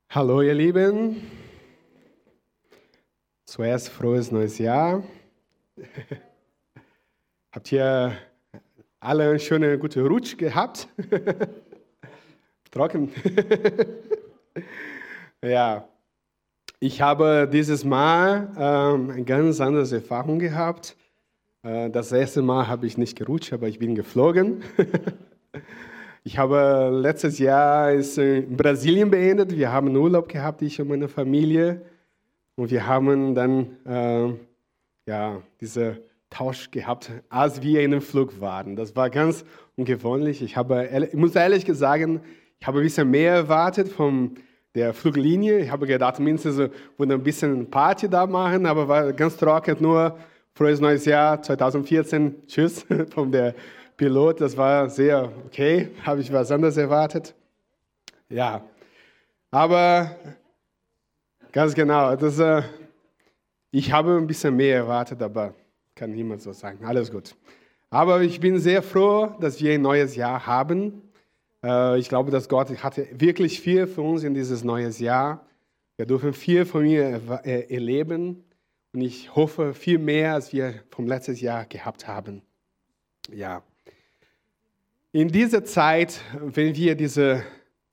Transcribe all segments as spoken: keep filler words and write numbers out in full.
Hallo ihr Lieben, zuerst frohes neues Jahr. Habt ihr alle eine schöne, gute Rutsch gehabt? Trocken. Ja, ich habe dieses Mal ähm, eine ganz andere Erfahrung gehabt. Äh, das erste Mal habe ich nicht gerutscht, aber ich bin geflogen. Ich habe letztes Jahr ist in Brasilien beendet. Wir haben Urlaub gehabt, ich und meine Familie. Und wir haben dann äh, ja, diesen Tausch gehabt, als wir in dem Flug waren. Das war ganz ungewöhnlich. Ich, habe, ich muss ehrlich sagen, ich habe ein bisschen mehr erwartet von der Fluglinie. Ich habe gedacht, mindestens würde ein bisschen Party da machen, aber war ganz trocken, nur frohes neues Jahr zweitausendvierzehn. Tschüss von der Pilot. Das war sehr okay, habe ich was anderes erwartet. Ja, aber ganz genau, das, äh, ich habe ein bisschen mehr erwartet, aber kann niemand so sagen. Alles gut. Aber ich bin sehr froh, dass wir ein neues Jahr haben. Äh, ich glaube, dass Gott hatte wirklich viel für uns in dieses neues Jahr. Wir dürfen viel von mir er erleben und ich hoffe viel mehr, als wir vom letzten Jahr gehabt haben. Ja. In dieser Zeit, wenn wir diese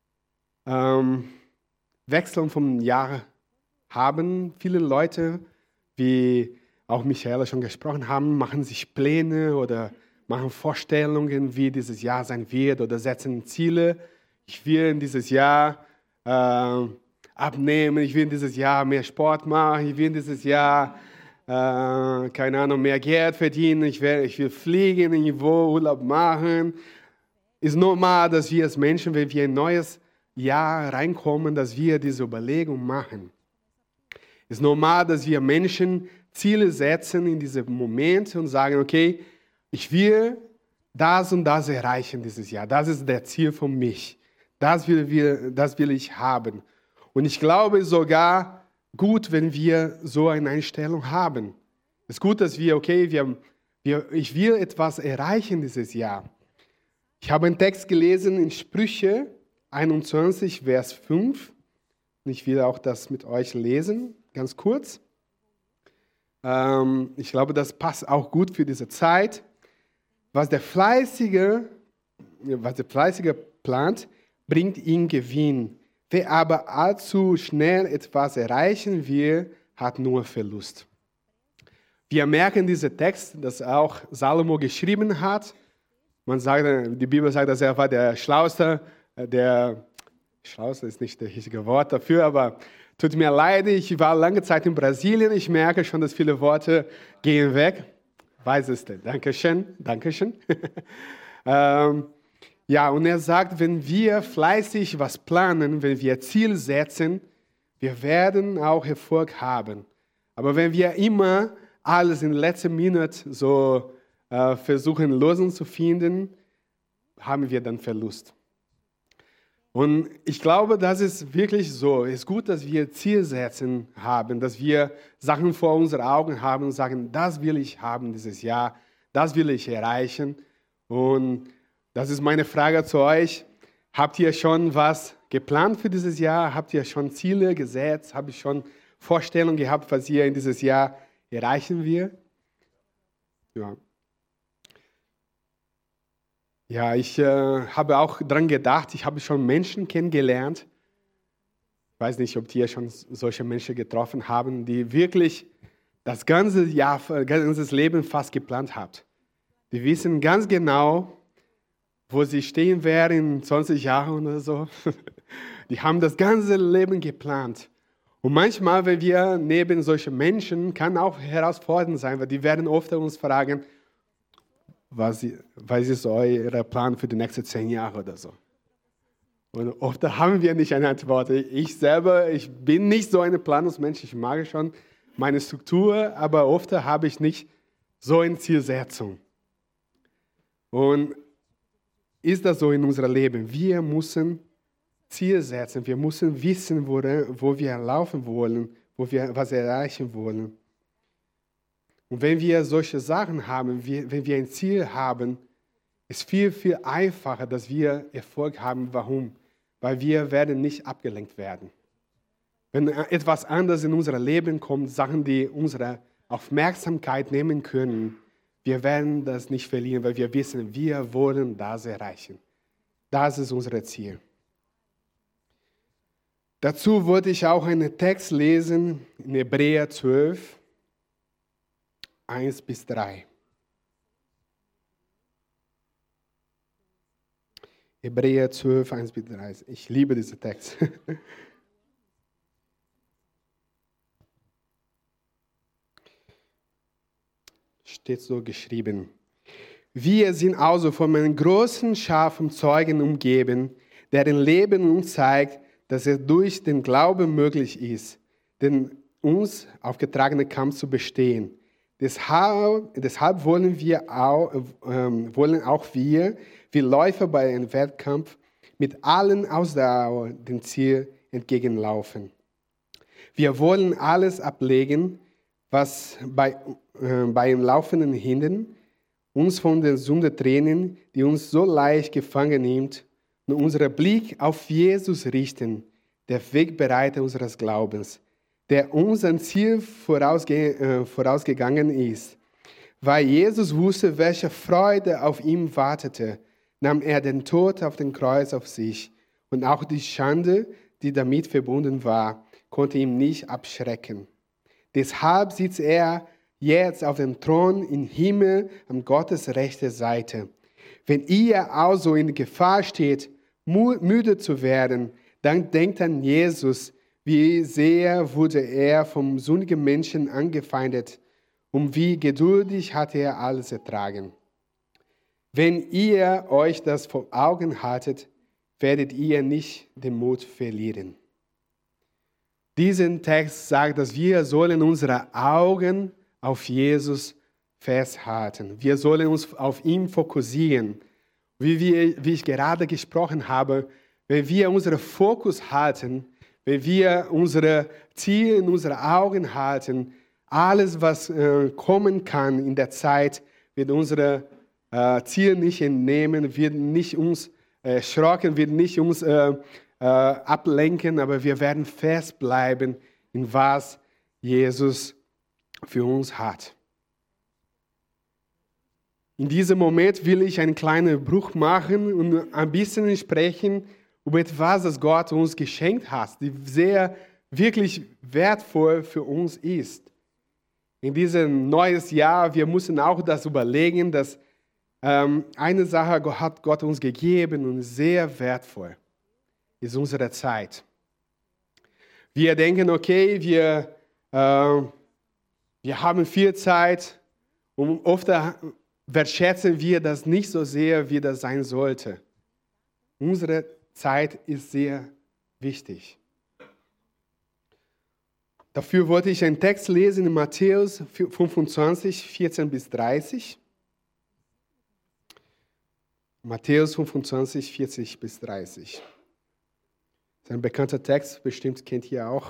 ähm, Wechsel vom Jahr haben, viele Leute, wie auch Michaela schon gesprochen haben, machen sich Pläne oder machen Vorstellungen, wie dieses Jahr sein wird oder setzen Ziele. Ich will in dieses Jahr äh, abnehmen, ich will in dieses Jahr mehr Sport machen, ich will in dieses Jahr, äh, keine Ahnung, mehr Geld verdienen, ich will, ich will fliegen, irgendwo Urlaub machen. Es ist normal, dass wir als Menschen, wenn wir ein neues Jahr reinkommen, dass wir diese Überlegung machen. Es ist normal, dass wir Menschen Ziele setzen in diesem Moment und sagen, okay, ich will das und das erreichen dieses Jahr. Das ist der Ziel von mich. Das will, wir, das will ich haben. Und ich glaube sogar gut, wenn wir so eine Einstellung haben. Es ist gut, dass wir, okay, wir, wir, ich will etwas erreichen dieses Jahr. Ich habe einen Text gelesen in Sprüche einundzwanzig, Vers fünf. Und ich will auch das mit euch lesen, ganz kurz. Ähm, ich glaube, das passt auch gut für diese Zeit. Was der Fleißige, was der Fleißige plant, bringt ihm Gewinn. Wer aber allzu schnell etwas erreichen will, hat nur Verlust. Wir merken diesen Text, dass auch Salomo geschrieben hat. Man sagt, die Bibel sagt, dass er war der Schlauste, der Schlauste ist nicht das richtige Wort dafür, aber tut mir leid, ich war lange Zeit in Brasilien, ich merke schon, dass viele Worte gehen weg. Weiß es denn? Dankeschön, Dankeschön. ähm, ja, und er sagt, wenn wir fleißig was planen, wenn wir Ziel setzen, wir werden auch Erfolg haben. Aber wenn wir immer alles in letzter Minute so äh, versuchen, Lösungen zu finden, haben wir dann Verlust. Und ich glaube, das ist wirklich so. Es ist gut, dass wir Zielsetzen haben, dass wir Sachen vor unseren Augen haben und sagen, das will ich haben dieses Jahr, das will ich erreichen. Und das ist meine Frage zu euch. Habt ihr schon was geplant für dieses Jahr? Habt ihr schon Ziele gesetzt? Habt ihr schon Vorstellungen gehabt, was ihr in dieses Jahr erreichen will? Ja. Ja, ich äh, habe auch daran gedacht, ich habe schon Menschen kennengelernt. Ich weiß nicht, ob ihr schon solche Menschen getroffen haben, die wirklich das ganze Jahr, das ganze Leben fast geplant haben. Die wissen ganz genau, wo sie stehen werden in zwanzig Jahren oder so. Die haben das ganze Leben geplant. Und manchmal, wenn wir neben solchen Menschen, kann auch herausfordernd sein, weil die werden oft uns fragen, Was, was ist euer Plan für die nächsten zehn Jahre oder so? Und oft haben wir nicht eine Antwort. Ich selber, ich bin nicht so ein Planungsmensch, ich mag schon meine Struktur, aber oft habe ich nicht so eine Zielsetzung. Und ist das so in unserem Leben? Wir müssen Ziel setzen, wir müssen wissen, wo, wo wir laufen wollen, wo wir was erreichen wollen. Und wenn wir solche Sachen haben, wenn wir ein Ziel haben, ist viel, viel einfacher, dass wir Erfolg haben. Warum? Weil wir werden nicht abgelenkt werden. Wenn etwas anderes in unser Leben kommt, Sachen, die unsere Aufmerksamkeit nehmen können, wir werden das nicht verlieren, weil wir wissen, wir wollen das erreichen. Das ist unser Ziel. Dazu wollte ich auch einen Text lesen in Hebräer zwölf, eins bis drei. Hebräer zwölf, eins bis drei. Ich liebe diesen Text. Steht so geschrieben. Wir sind also von einem großen Schar von Zeugen umgeben, deren Leben uns zeigt, dass es durch den Glauben möglich ist, den uns aufgetragenen Kampf zu bestehen. Deshalb, deshalb wollen, wir auch, äh, wollen auch wir, wie Läufer bei einem Wettkampf, mit allen Ausdauer dem Ziel entgegenlaufen. Wir wollen alles ablegen, was bei, äh, beim Laufenden hindert, uns von der Sünde trennen, die uns so leicht gefangen nimmt, und unseren Blick auf Jesus richten, der Wegbereiter unseres Glaubens, der uns ein Ziel vorausge- äh, vorausgegangen ist. Weil Jesus wusste, welche Freude auf ihm wartete, nahm er den Tod auf dem Kreuz auf sich, und auch die Schande, die damit verbunden war, konnte ihn nicht abschrecken. Deshalb sitzt er jetzt auf dem Thron im Himmel an Gottes rechter Seite. Wenn ihr also in Gefahr steht, müde zu werden, dann denkt an Jesus, wie sehr wurde er vom sündigen Menschen angefeindet und wie geduldig hat er alles ertragen. Wenn ihr euch das vor Augen haltet, werdet ihr nicht den Mut verlieren. Diesen Text sagt, dass wir sollen unsere Augen auf Jesus festhalten. Wir sollen uns auf ihn fokussieren. Wie, wir, wie ich gerade gesprochen habe, wenn wir unseren Fokus halten, wenn wir unsere Ziele in unsere Augen halten, alles, was äh, kommen kann in der Zeit, wird unsere äh, Ziele nicht entnehmen, wird nicht uns erschrocken, wird nicht uns äh, äh, ablenken, aber wir werden festbleiben in was Jesus für uns hat. In diesem Moment will ich einen kleinen Bruch machen und ein bisschen sprechen über etwas, das Gott uns geschenkt hat, die sehr, wirklich wertvoll für uns ist. In diesem neues Jahr, wir müssen auch das überlegen, dass ähm, eine Sache hat Gott uns gegeben und sehr wertvoll ist unsere Zeit. Wir denken, okay, wir, äh, wir haben viel Zeit und oft wertschätzen wir das nicht so sehr, wie das sein sollte. Unsere Zeit ist sehr wichtig. Dafür wollte ich einen Text lesen in Matthäus fünfundzwanzig, vierzehn bis dreißig. Matthäus fünfundzwanzig, vierzig bis dreißig. Das ist ein bekannter Text, bestimmt kennt ihr auch.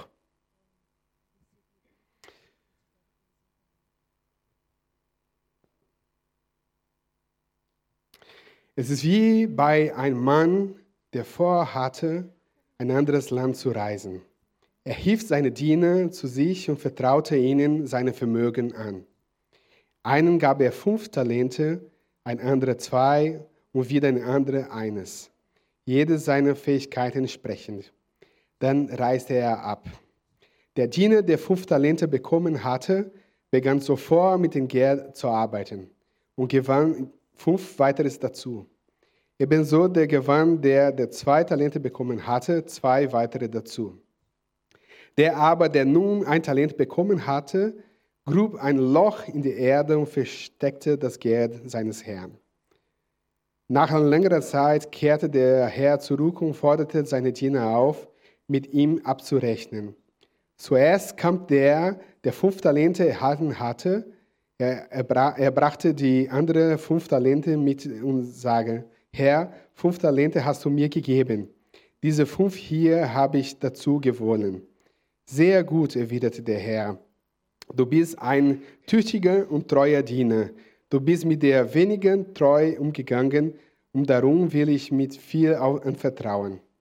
Es ist wie bei einem Mann, der vorhatte, ein anderes Land zu reisen. Er hielt seine Diener zu sich und vertraute ihnen seine Vermögen an. Einen gab er fünf Talente, ein anderer zwei und wieder ein anderer eines, jede seiner Fähigkeiten entsprechend. Dann reiste er ab. Der Diener, der fünf Talente bekommen hatte, begann sofort mit dem Geld zu arbeiten und gewann fünf weiteres dazu. Ebenso der gewann, der, der zwei Talente bekommen hatte, zwei weitere dazu. Der aber, der nun ein Talent bekommen hatte, grub ein Loch in die Erde und versteckte das Geld seines Herrn. Nach einer längeren Zeit kehrte der Herr zurück und forderte seine Diener auf, mit ihm abzurechnen. Zuerst kam der, der fünf Talente erhalten hatte. Er, er, er brachte die anderen fünf Talente mit und sagte: Herr, fünf Talente hast du mir gegeben. Diese fünf hier habe ich dazu gewonnen. Sehr gut, erwiderte der Herr. Du bist ein tüchtiger und treuer Diener. Du bist mit der wenigen treu umgegangen und darum will ich mit viel anvertrauen.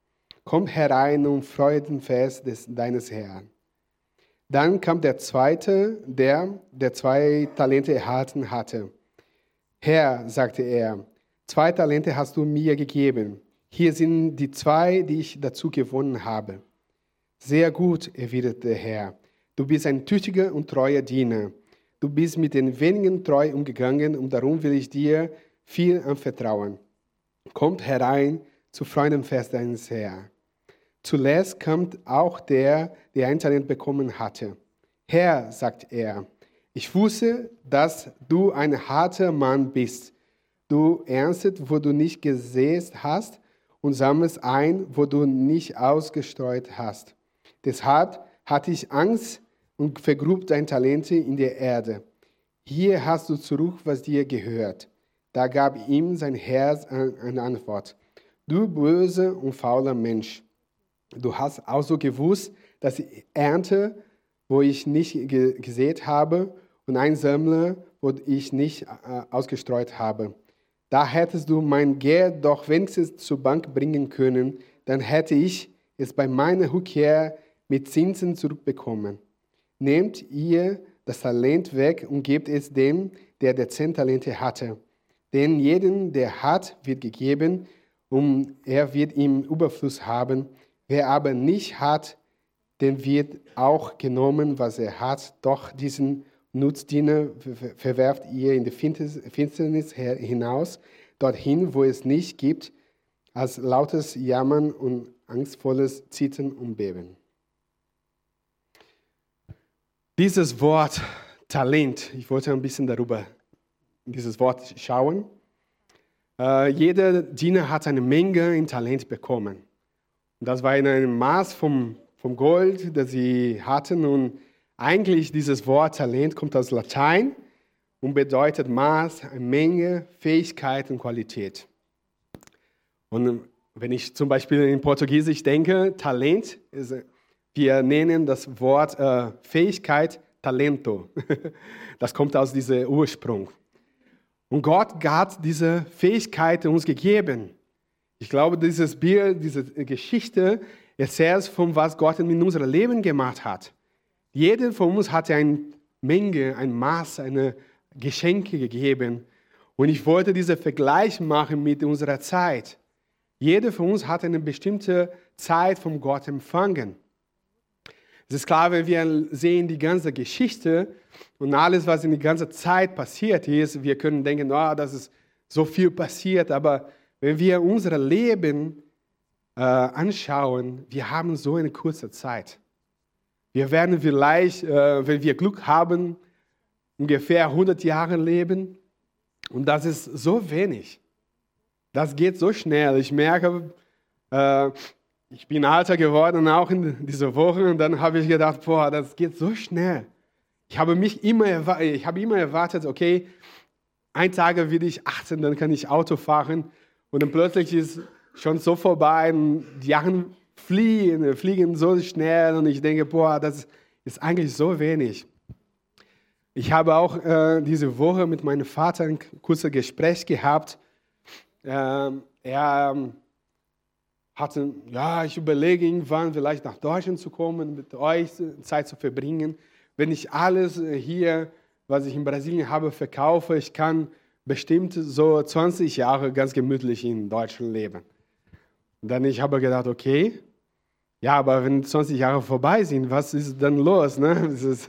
Komm herein und Freudenfest des, deines Herrn. Dann kam der zweite, der, der zwei Talente erhalten hatte. Herr, sagte er, zwei Talente hast du mir gegeben. Hier sind die zwei, die ich dazu gewonnen habe. Sehr gut, erwiderte der Herr. Du bist ein tüchtiger und treuer Diener. Du bist mit den wenigen treu umgegangen und darum will ich dir viel anvertrauen. Kommt herein zu Freudenfest deines Herrn. Zuletzt kommt auch der, der ein Talent bekommen hatte. Herr, sagt er, ich wusste, dass du ein harter Mann bist. Du erntest, wo du nicht gesät hast, und sammelst ein, wo du nicht ausgestreut hast. Deshalb hatte ich Angst und vergrub dein Talente in der Erde. Hier hast du zurück, was dir gehört. Da gab ihm sein Herz eine Antwort. Du böser und fauler Mensch. Du hast also gewusst, dass ich ernte, wo ich nicht ge- gesät habe, und einsammle, wo ich nicht äh, ausgestreut habe. Da hättest du mein Geld doch wenigstens zur Bank bringen können, dann hätte ich es bei meiner Rückkehr mit Zinsen zurückbekommen. Nehmt ihr das Talent weg und gebt es dem, der der zehn Talente hatte. Denn jedem, der hat, wird gegeben, und er wird im Überfluss haben. Wer aber nicht hat, dem wird auch genommen, was er hat. Doch diesen Nutzdiener verwerft ihr in die Finsternis hinaus, dorthin, wo es nicht gibt, als lautes Jammern und angstvolles Zittern und Beben. Dieses Wort Talent, ich wollte ein bisschen darüber, dieses Wort schauen. Äh, jeder Diener hat eine Menge in Talent bekommen. Und das war in einem Maß vom, vom Gold, das sie hatten. Und eigentlich dieses Wort Talent kommt aus Latein und bedeutet Maß, eine Menge, Fähigkeit und Qualität. Und wenn ich zum Beispiel in Portugiesisch denke, Talent, ist, wir nennen das Wort äh, Fähigkeit Talento. Das kommt aus diesem Ursprung. Und Gott hat diese Fähigkeit uns gegeben. Ich glaube, dieses Bild, diese Geschichte erzählt von was Gott in unserem Leben gemacht hat. Jeder von uns hatte eine Menge, ein Maß, eine Geschenke gegeben. Und ich wollte diesen Vergleich machen mit unserer Zeit. Jeder von uns hat eine bestimmte Zeit von Gott empfangen. Es ist klar, wenn wir sehen die ganze Geschichte und alles, was in der ganzen Zeit passiert ist, wir können denken, oh, das ist so viel passiert, aber wenn wir unser Leben äh, anschauen, wir haben so eine kurze Zeit. Wir werden vielleicht, äh, wenn wir Glück haben, ungefähr hundert Jahre leben und das ist so wenig. Das geht so schnell. Ich merke, äh, ich bin älter geworden, auch in dieser Woche, und dann habe ich gedacht, boah, das geht so schnell. Ich habe mich immer, erwa- ich habe immer erwartet, okay, ein Tag werde ich achtzehn, dann kann ich Auto fahren, und dann plötzlich ist schon so vorbei, und die Jahre fliegen, fliegen so schnell, und ich denke, boah, das ist eigentlich so wenig. Ich habe auch äh, diese Woche mit meinem Vater ein kurzes Gespräch gehabt. Ähm, er hatte, ja, ich überlege irgendwann vielleicht nach Deutschland zu kommen, mit euch Zeit zu verbringen. Wenn ich alles hier, was ich in Brasilien habe, verkaufe, ich kann bestimmt so zwanzig Jahre ganz gemütlich in Deutschland leben. Und dann ich habe gedacht, okay, ja, aber wenn zwanzig Jahre vorbei sind, was ist dann los? Ne? Das ist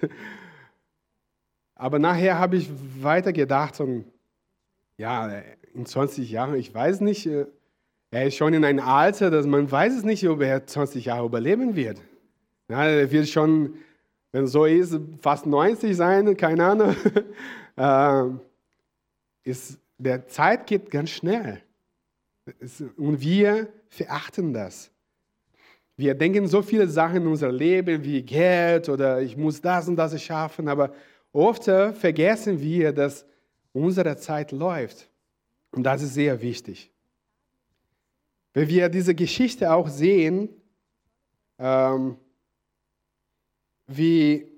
aber nachher habe ich weiter gedacht und ja, in zwanzig Jahren, ich weiß nicht, er ist schon in einem Alter, dass man weiß es nicht, ob er zwanzig Jahre überleben wird. Ja, er wird schon, wenn es so ist, fast neunzig sein, keine Ahnung. äh, ist, der Zeit geht ganz schnell. Es, und wir verachten das. Wir denken so viele Sachen in unser Leben wie Geld oder ich muss das und das schaffen, aber oft vergessen wir, dass unsere Zeit läuft. Und das ist sehr wichtig. Wenn wir diese Geschichte auch sehen, ähm, wie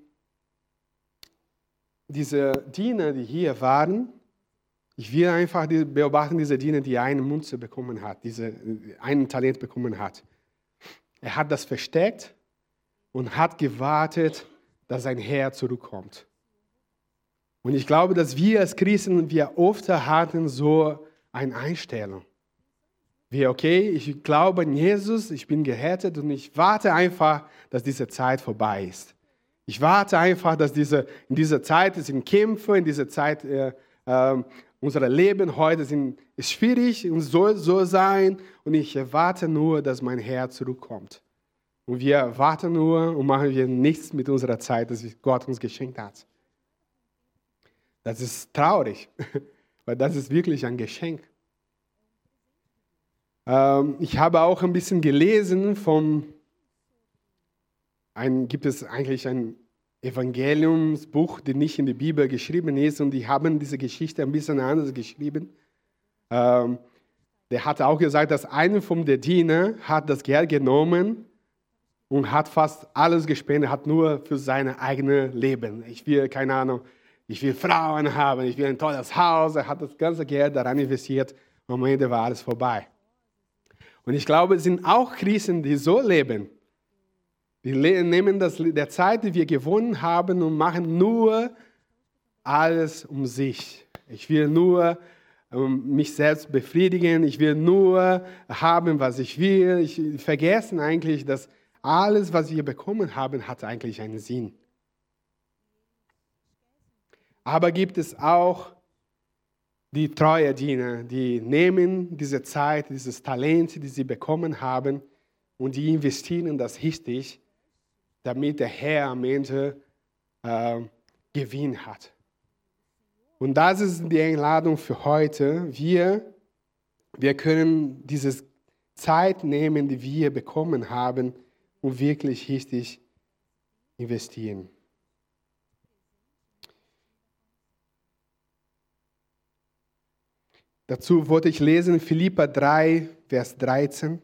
diese Diener, die hier waren, ich will einfach beobachten, diese Diener, die einen Münze bekommen hat, diese einen Talent bekommen hat. Er hat das versteckt und hat gewartet, dass sein Herr zurückkommt. Und ich glaube, dass wir als Christen, wir oft hatten so eine Einstellung. Wir, okay, ich glaube an Jesus, ich bin gerettet und ich warte einfach, dass diese Zeit vorbei ist. Ich warte einfach, dass diese, in dieser Zeit, es sind Kämpfe, in dieser Zeit, äh, äh, unser Leben heute sind, ist schwierig und soll so sein. Und ich erwarte nur, dass mein Herr zurückkommt. Und wir warten nur und machen wir nichts mit unserer Zeit, das Gott uns geschenkt hat. Das ist traurig, weil das ist wirklich ein Geschenk. Ähm, ich habe auch ein bisschen gelesen vom, ein, gibt es eigentlich ein Evangeliumsbuch, das nicht in der Bibel geschrieben ist, und die haben diese Geschichte ein bisschen anders geschrieben. Ähm, der hat auch gesagt, dass einer von den Dienern hat das Geld genommen und hat fast alles gespendet, hat nur für sein eigenes Leben. Ich will, keine Ahnung, ich will Frauen haben, ich will ein tolles Haus. Er hat das ganze Geld daran investiert und am Ende war alles vorbei. Und ich glaube, es sind auch Christen, die so leben. Die nehmen das, der Zeit, die wir gewonnen haben, und machen nur alles um sich. Ich will nur um, mich selbst befriedigen. Ich will nur haben, was ich will. Ich vergessen eigentlich, dass alles, was wir bekommen haben, hat eigentlich einen Sinn. Aber gibt es auch die treue Diener, die nehmen diese Zeit, dieses Talent, die sie bekommen haben, und die investieren das richtig, damit der Herr am Ende äh, Gewinn hat. Und das ist die Einladung für heute. Wir, wir können diese Zeit nehmen, die wir bekommen haben, und wirklich richtig investieren. Dazu wollte ich lesen Philipper drei, Vers dreizehn.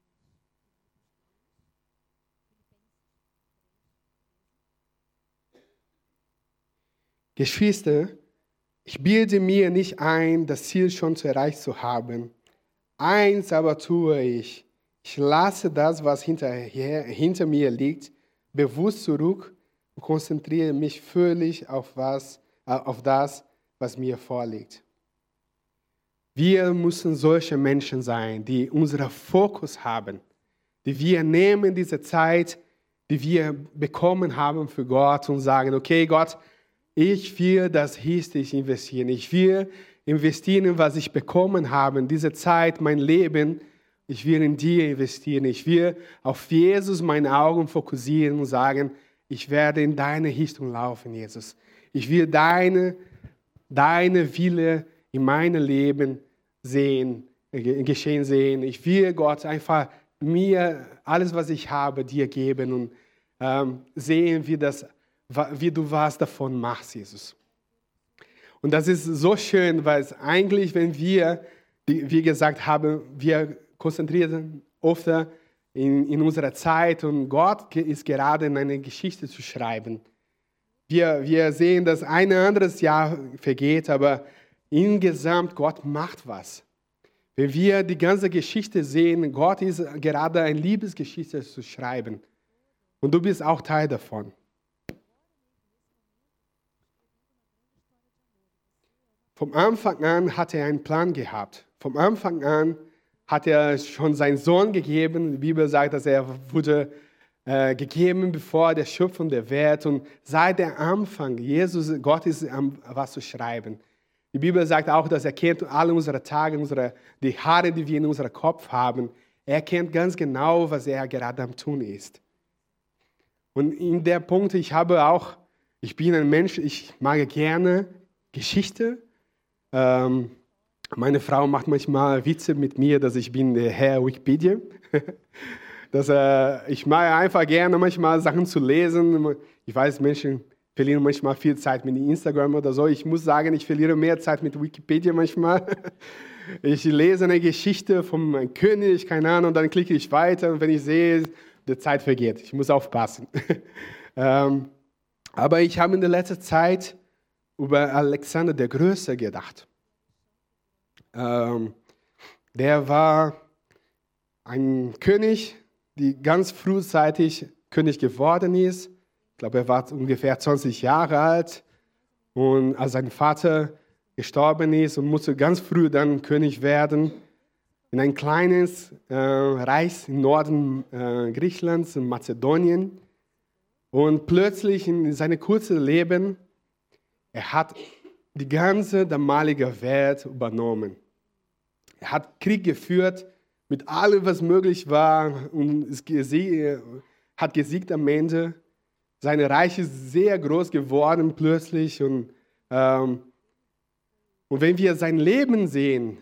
Geschwister, ich bilde mir nicht ein, das Ziel schon zu erreicht zu haben. Eins aber tue ich. Ich lasse das, was hinterher, hinter mir liegt, bewusst zurück und konzentriere mich völlig auf, was, auf das, was mir vorliegt. Wir müssen solche Menschen sein, die unseren Fokus haben, die wir nehmen diese Zeit, die wir bekommen haben für Gott, und sagen, okay Gott, ich will das richtig investieren. Ich will investieren, was ich bekommen habe, diese Zeit, mein Leben. Ich will in dir investieren. Ich will auf Jesus meine Augen fokussieren und sagen, ich werde in deine Richtung laufen, Jesus. Ich will deine, deine Wille in meinem Leben sehen, geschehen sehen. Ich will, Gott, einfach mir alles, was ich habe, dir geben und ähm, sehen, wie, das, wie du was davon machst, Jesus. Und das ist so schön, weil es eigentlich, wenn wir, wie gesagt haben, wir konzentrieren oft in, in unserer Zeit, und Gott ist gerade in eine Geschichte zu schreiben. Wir, wir sehen, dass ein anderes Jahr vergeht, aber insgesamt Gott macht was. Wenn wir die ganze Geschichte sehen, Gott ist gerade eine Liebesgeschichte zu schreiben. Und du bist auch Teil davon. Vom Anfang an hat er einen Plan gehabt. Vom Anfang an hat er schon seinen Sohn gegeben. Die Bibel sagt, dass er wurde äh, gegeben bevor der Schöpfung der Welt. Und seit dem Anfang, Jesus, Gott ist am was zu schreiben. Die Bibel sagt auch, dass er kennt alle unsere Tage, unsere, die Haare, die wir in unserem Kopf haben. Er kennt ganz genau, was er gerade am tun ist. Und in der Punkt, ich habe auch, ich bin ein Mensch, ich mag gerne Geschichte. Ähm, meine Frau macht manchmal Witze mit mir, dass ich bin der Herr Wikipedia. dass, äh, ich mag einfach gerne manchmal Sachen zu lesen. Ich weiß, Menschen verlieren manchmal viel Zeit mit Instagram oder so. Ich muss sagen, ich verliere mehr Zeit mit Wikipedia manchmal. Ich lese eine Geschichte von einem König, keine Ahnung, dann klicke ich weiter, und wenn ich sehe, die Zeit vergeht. Ich muss aufpassen. ähm, aber ich habe in der letzten Zeit über Alexander der Größte gedacht. Ähm, der war ein König, die ganz frühzeitig König geworden ist. Ich glaube, er war ungefähr zwanzig Jahre alt. Und als sein Vater gestorben ist und musste ganz früh dann König werden, in ein kleines äh, Reich im Norden äh, Griechenlands, in Mazedonien. Und plötzlich in seinem kurzen Leben, er hat die ganze damalige Welt übernommen. Er hat Krieg geführt mit allem, was möglich war, und es gesiegt, hat gesiegt am Ende. Sein Reich ist sehr groß geworden plötzlich. Und, ähm, und wenn wir sein Leben sehen,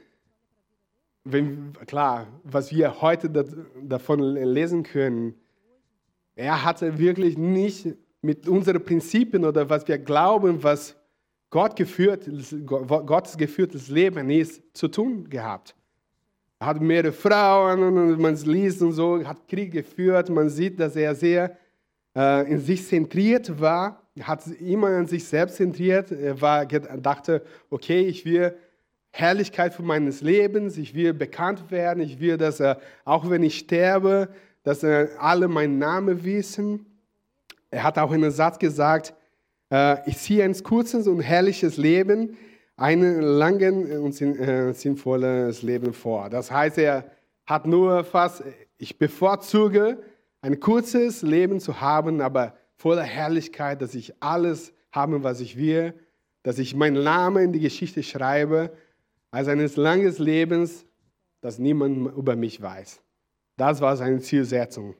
wenn, klar, was wir heute da, davon lesen können, er hatte wirklich nicht mit unseren Prinzipien oder was wir glauben, was Gott geführt, Gottes geführtes Leben ist, zu tun gehabt. Er hat mehrere Frauen und man liest und so, hat Krieg geführt. Man sieht, dass er sehr äh, in sich zentriert war. Er hat immer an sich selbst zentriert. Er war, dachte, okay, ich will Herrlichkeit für meines Lebens, ich will bekannt werden, ich will, dass er, auch wenn ich sterbe, dass er alle meinen Namen wissen. Er hat auch einen Satz gesagt, äh, ich ziehe ein kurzes und herrliches Leben, ein langes und sinnvolles Leben vor. Das heißt, er hat nur fast, ich bevorzuge, ein kurzes Leben zu haben, aber voller Herrlichkeit, dass ich alles habe, was ich will, dass ich meinen Namen in die Geschichte schreibe, als eines langes Lebens, dass niemand über mich weiß. Das war seine Zielsetzung.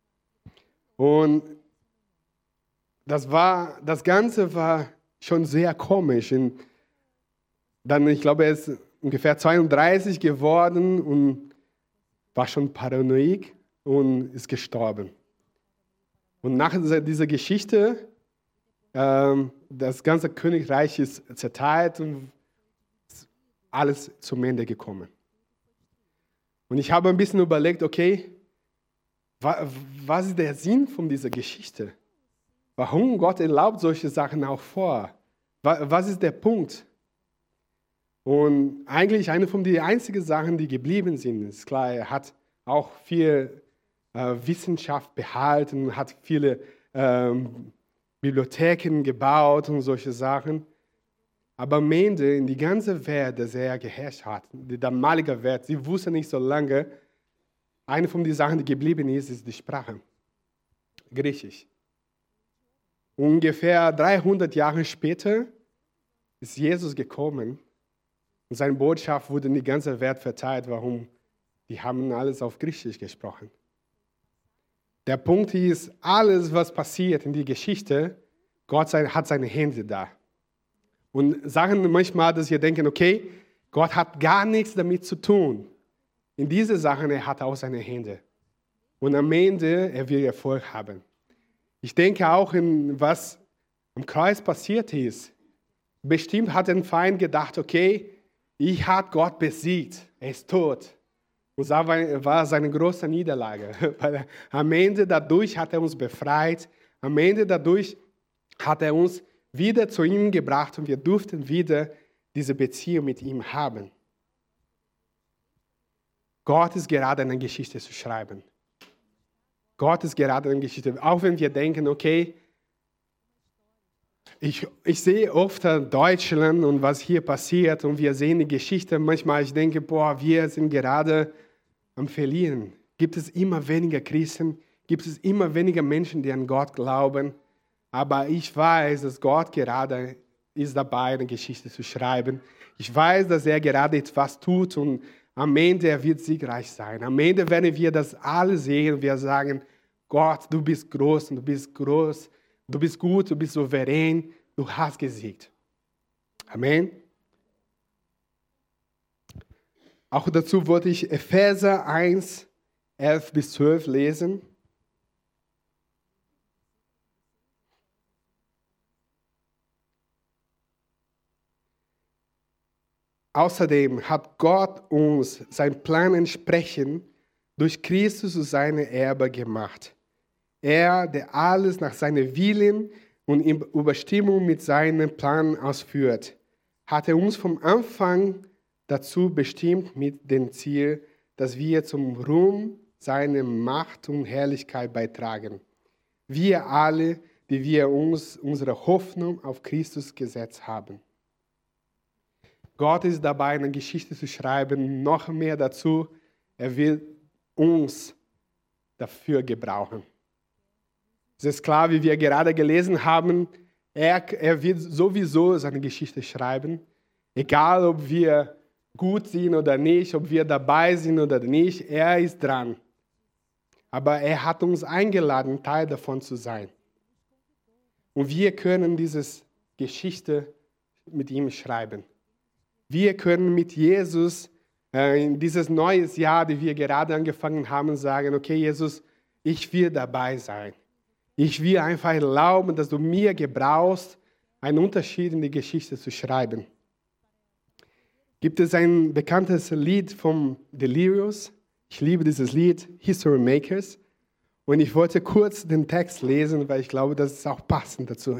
Und das, war, das Ganze war schon sehr komisch. Und dann, ich glaube, er ist ungefähr zweiunddreißig geworden und war schon paranoid und ist gestorben. Und nach dieser Geschichte, ähm, das ganze Königreich ist zerteilt und alles zum Ende gekommen. Und ich habe ein bisschen überlegt, okay, was ist der Sinn von dieser Geschichte? Warum Gott erlaubt solche Sachen auch vor? Was ist der Punkt? Und eigentlich eine von den einzigen Sachen, die geblieben sind, ist klar, er hat auch viel äh, Wissenschaft behalten, hat viele ähm, Bibliotheken gebaut und solche Sachen. Aber am Ende, in die ganze Welt, dass er geherrscht hat, die damalige Welt, sie wusste nicht so lange, eine von den Sachen, die geblieben ist, ist die Sprache. Griechisch. Ungefähr dreihundert Jahre später ist Jesus gekommen und seine Botschaft wurde in die ganze Welt verteilt. Warum? Die haben alles auf Griechisch gesprochen. Der Punkt ist, alles, was passiert in der Geschichte, Gott hat seine Hände da. Und sagen manchmal, dass wir denken, okay, Gott hat gar nichts damit zu tun. In diese Sachen, er hat auch seine Hände. Und am Ende, er will Erfolg haben. Ich denke auch, in was am Kreuz passiert ist. Bestimmt hat ein Feind gedacht, okay, ich habe Gott besiegt, er ist tot. Und das war seine große Niederlage. Weil am Ende dadurch hat er uns befreit. Am Ende dadurch hat er uns wieder zu ihm gebracht und wir durften wieder diese Beziehung mit ihm haben. Gott ist gerade eine Geschichte zu schreiben. Gott ist gerade eine Geschichte. Auch wenn wir denken, okay, ich, ich sehe oft Deutschland und was hier passiert und wir sehen die Geschichte. Manchmal ich denke, boah, wir sind gerade am Verlieren. Gibt es immer weniger Christen? Gibt es immer weniger Menschen, die an Gott glauben? Aber ich weiß, dass Gott gerade ist dabei, eine Geschichte zu schreiben. Ich weiß, dass er gerade etwas tut und am Ende er wird siegreich sein. Am Ende werden wir das alle sehen und wir sagen, Gott, du bist groß und du bist groß, du bist gut, du bist souverän, du hast gesiegt. Amen. Auch dazu wollte ich Epheser eins, elf bis zwölf lesen. Außerdem hat Gott uns seinen Plan entsprechend durch Christus zu seinem Erbe gemacht. Er, der alles nach seinem Willen und in Überstimmung mit seinem Plan ausführt, hatte uns vom Anfang dazu bestimmt mit dem Ziel, dass wir zum Ruhm seine Macht und Herrlichkeit beitragen. Wir alle, die wir uns unsere Hoffnung auf Christus gesetzt haben. Gott ist dabei, eine Geschichte zu schreiben, noch mehr dazu, er will uns dafür gebrauchen. Es ist klar, wie wir gerade gelesen haben, er, er wird sowieso seine Geschichte schreiben, egal ob wir gut sind oder nicht, ob wir dabei sind oder nicht, er ist dran. Aber er hat uns eingeladen, Teil davon zu sein. Und wir können diese Geschichte mit ihm schreiben. Wir können mit Jesus äh, in dieses neues Jahr, das wir gerade angefangen haben, sagen, okay, Jesus, ich will dabei sein. Ich will einfach erlauben, dass du mir gebrauchst, einen Unterschied in die Geschichte zu schreiben. Gibt es ein bekanntes Lied vom Delirious? Ich liebe dieses Lied, History Makers. Und ich wollte kurz den Text lesen, weil ich glaube, das ist auch passend dazu.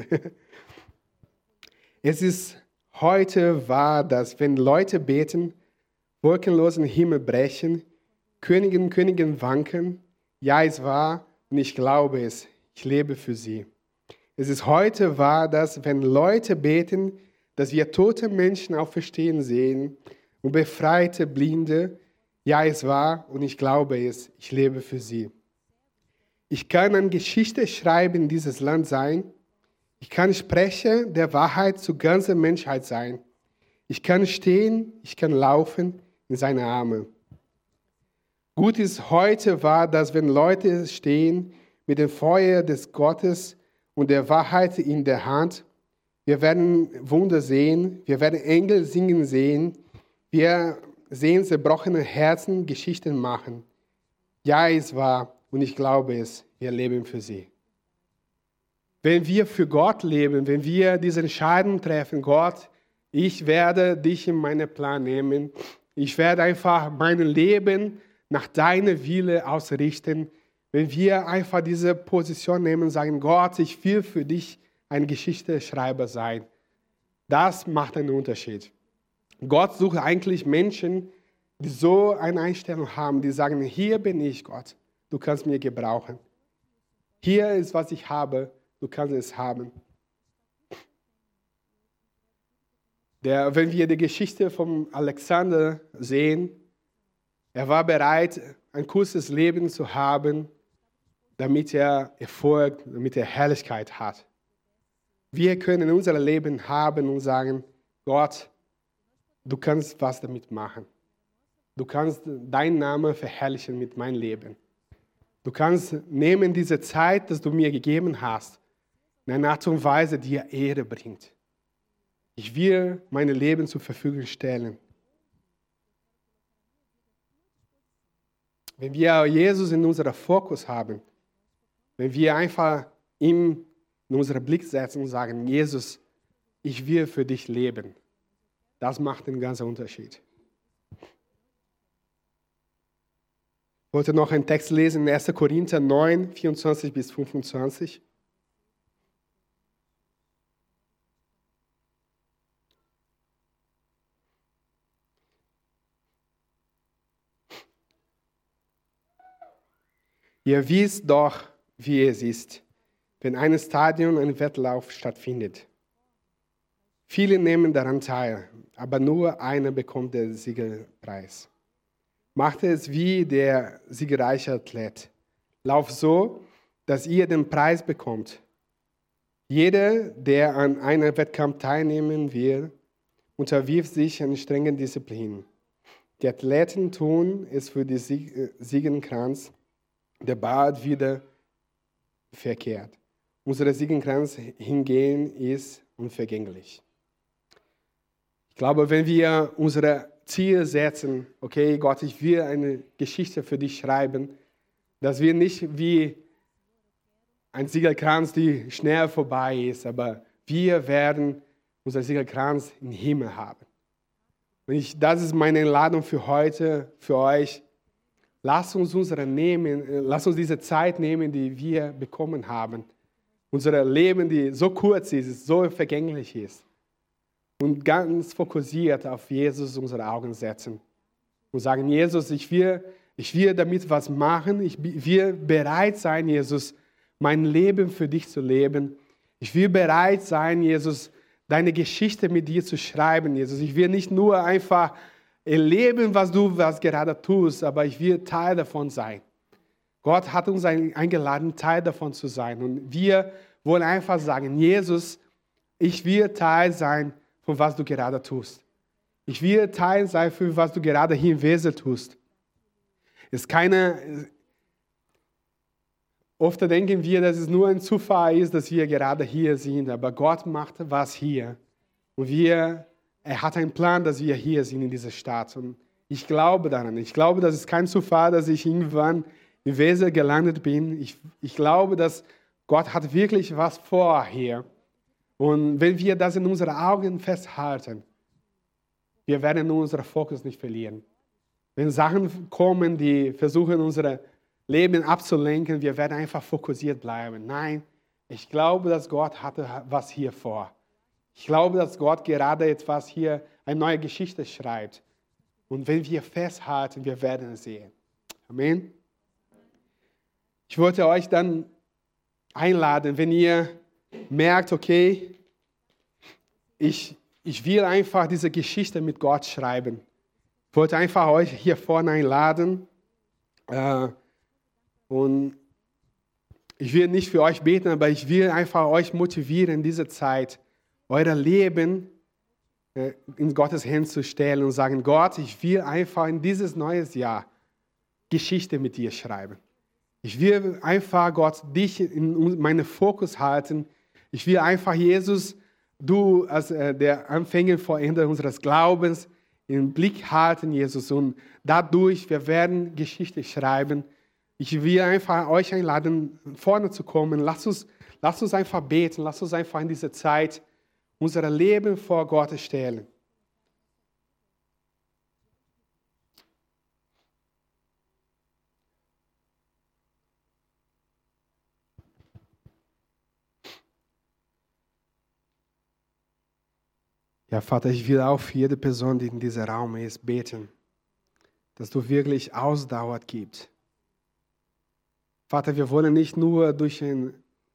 Es ist heute wahr, dass wenn Leute beten, wolkenlosen Himmel brechen, Königinnen und Könige wanken. Ja, es wahr und ich glaube es. Ich lebe für sie. Es ist heute wahr, dass wenn Leute beten, dass wir tote Menschen auferstehen sehen und befreite Blinde. Ja, es wahr und ich glaube es. Ich lebe für sie. Ich kann eine Geschichte schreiben in dieses Land sein. Ich kann Sprecher der Wahrheit zur ganzen Menschheit sein. Ich kann stehen, ich kann laufen in seine Arme. Gut ist heute wahr, dass wenn Leute stehen mit dem Feuer des Gottes und der Wahrheit in der Hand, wir werden Wunder sehen, wir werden Engel singen sehen, wir sehen zerbrochene Herzen Geschichten machen. Ja, es war und ich glaube es, wir leben für sie. Wenn wir für Gott leben, wenn wir diese Entscheidung treffen, Gott, ich werde dich in meinen Plan nehmen, ich werde einfach mein Leben nach deiner Wille ausrichten, wenn wir einfach diese Position nehmen und sagen, Gott, ich will für dich ein Geschichteschreiber sein, das macht einen Unterschied. Gott sucht eigentlich Menschen, die so eine Einstellung haben, die sagen, hier bin ich, Gott, du kannst mich gebrauchen. Hier ist, was ich habe, du kannst es haben. Der, wenn wir die Geschichte von Alexander sehen, er war bereit, ein kurzes Leben zu haben, damit er Erfolg, damit er Herrlichkeit hat. Wir können unser Leben haben und sagen, Gott, du kannst was damit machen. Du kannst deinen Namen verherrlichen mit meinem Leben. Du kannst nehmen diese Zeit, die du mir gegeben hast, in einer Art und Weise, die dir Ehre bringt. Ich will mein Leben zur Verfügung stellen. Wenn wir Jesus in unserem Fokus haben, wenn wir einfach ihm in unseren Blick setzen und sagen, Jesus, ich will für dich leben, das macht einen ganzen Unterschied. Ich wollte noch einen Text lesen in erster Korinther neun, vierundzwanzig bis fünfundzwanzig. Ihr wisst doch, wie es ist, wenn in einem Stadion ein Wettlauf stattfindet. Viele nehmen daran teil, aber nur einer bekommt den Siegerpreis. Macht es wie der siegreiche Athlet. Lauft so, dass ihr den Preis bekommt. Jeder, der an einem Wettkampf teilnehmen will, unterwirft sich einer strengen Disziplin. Die Athleten tun es für den Siegenkranz, der bald wieder verkehrt. Unser Siegenkranz hingegen ist unvergänglich. Ich glaube, wenn wir unsere Ziele setzen, okay, Gott, ich will eine Geschichte für dich schreiben, dass wir nicht wie ein Siegelkranz, die schnell vorbei ist, aber wir werden unseren Siegelkranz im Himmel haben. Und ich, das ist meine Einladung für heute, für euch. Lasst uns unsere nehmen, lasst uns diese Zeit nehmen, die wir bekommen haben. Unser Leben, die so kurz ist, so vergänglich ist. Und ganz fokussiert auf Jesus unsere Augen setzen. Und sagen, Jesus, ich will Ich will damit was machen. Ich will bereit sein, Jesus, mein Leben für dich zu leben. Ich will bereit sein, Jesus, deine Geschichte mit dir zu schreiben, Jesus. Ich will nicht nur einfach erleben, was du was gerade tust, aber ich will Teil davon sein. Gott hat uns eingeladen, Teil davon zu sein. Und wir wollen einfach sagen, Jesus, ich will Teil sein, von was du gerade tust. Ich will Teil sein, für was du gerade hier im Wesen tust. Es ist keine, oft denken wir, dass es nur ein Zufall ist, dass wir gerade hier sind, aber Gott macht was hier. Und wir, er hat einen Plan, dass wir hier sind in dieser Stadt. Und ich glaube daran. Ich glaube, das ist kein Zufall, dass ich irgendwann im Wesen gelandet bin. Ich, ich glaube, dass Gott hat wirklich was vor hier. Und wenn wir das in unseren Augen festhalten, wir werden unseren Fokus nicht verlieren. Wenn Sachen kommen, die versuchen, unser Leben abzulenken, wir werden einfach fokussiert bleiben. Nein, ich glaube, dass Gott hatte was hier vor. Ich glaube, dass Gott gerade etwas hier, eine neue Geschichte schreibt. Und wenn wir festhalten, wir werden es sehen. Amen. Ich wollte euch dann einladen, wenn ihr merkt, okay, ich, ich will einfach diese Geschichte mit Gott schreiben. Ich wollte einfach euch hier vorne einladen. Äh, und ich will nicht für euch beten, aber ich will einfach euch motivieren, in dieser Zeit euer Leben äh, in Gottes Hände zu stellen und sagen, Gott, ich will einfach in dieses neues Jahr Geschichte mit dir schreiben. Ich will einfach, Gott, dich in meinen Fokus halten. Ich will einfach, Jesus, du als äh, der Anfänger, Vollender unseres Glaubens, im Blick halten, Jesus. Und dadurch, wir werden Geschichte schreiben. Ich will einfach euch einladen, vorne zu kommen. Lasst uns, lasst uns einfach beten. Lasst uns einfach in dieser Zeit unser Leben vor Gott stellen. Ja, Vater, ich will auch für jede Person, die in diesem Raum ist, beten, dass du wirklich Ausdauer gibst. Vater, wir wollen nicht nur durch einen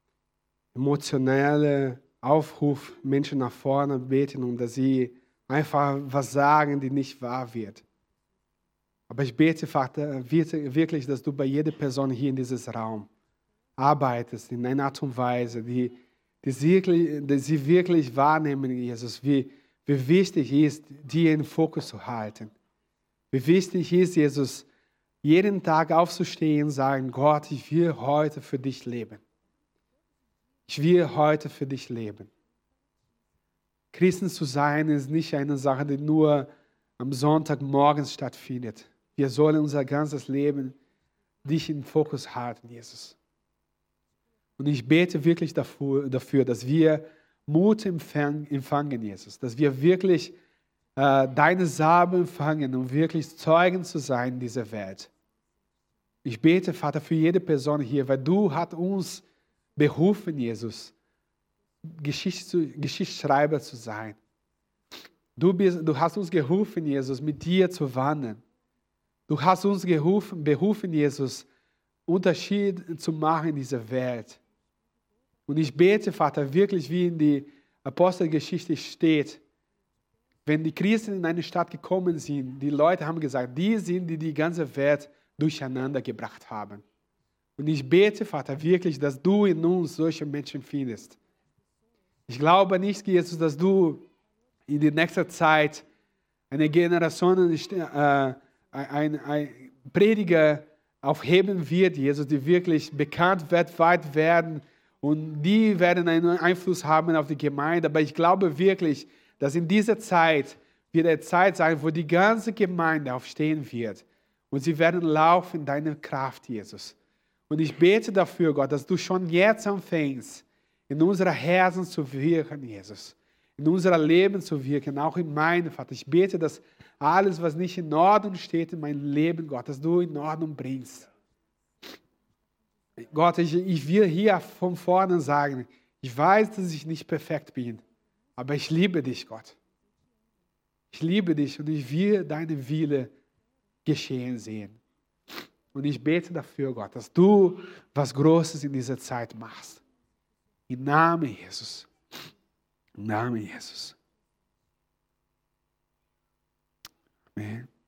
emotionalen Aufruf Menschen nach vorne beten und dass sie einfach was sagen, die nicht wahr wird. Aber ich bete, Vater, wirklich, dass du bei jeder Person hier in diesem Raum arbeitest in einer Art und Weise, die, die, sie, wirklich, die sie wirklich wahrnehmen, Jesus, wie Wie wichtig ist, dir in Fokus zu halten. Wie wichtig ist, Jesus, jeden Tag aufzustehen und sagen, Gott, ich will heute für dich leben. Ich will heute für dich leben. Christen zu sein ist nicht eine Sache, die nur am Sonntagmorgen stattfindet. Wir sollen unser ganzes Leben dich im Fokus halten, Jesus. Und ich bete wirklich dafür, dafür dass wir Mut empfangen, Jesus. Dass wir wirklich äh, deine Samen empfangen, um wirklich Zeugen zu sein in dieser Welt. Ich bete, Vater, für jede Person hier, weil du hast uns berufen, Jesus, Geschichts Geschichtsschreiber zu sein. Du, bist, du hast uns gerufen, Jesus, mit dir zu wandern. Du hast uns gerufen, berufen, Jesus, Unterschied zu machen in dieser Welt. Und ich bete, Vater, wirklich wie in die Apostelgeschichte steht, wenn die Christen in eine Stadt gekommen sind, die Leute haben gesagt, die sind, die die ganze Welt durcheinander gebracht haben. Und ich bete, Vater, wirklich, dass du in uns solche Menschen findest. Ich glaube nicht, Jesus, dass du in der nächsten Zeit eine Generation, äh, ein, ein Prediger aufheben wird, Jesus, die wirklich bekannt weltweit werden. Und die werden einen Einfluss haben auf die Gemeinde. Aber ich glaube wirklich, dass in dieser Zeit wird eine Zeit sein, wo die ganze Gemeinde aufstehen wird. Und sie werden laufen in deiner Kraft, Jesus. Und ich bete dafür, Gott, dass du schon jetzt anfängst, in unsere Herzen zu wirken, Jesus. In unser Leben zu wirken, auch in meinem, Vater. Ich bete, dass alles, was nicht in Ordnung steht in meinem Leben, Gott, dass du in Ordnung bringst. Gott, ich, ich will hier von vorne sagen, ich weiß, dass ich nicht perfekt bin, aber ich liebe dich, Gott. Ich liebe dich und ich will deinen Wille geschehen sehen. Und ich bete dafür, Gott, dass du was Großes in dieser Zeit machst. Im Namen Jesus. Im Namen Jesus. Amen.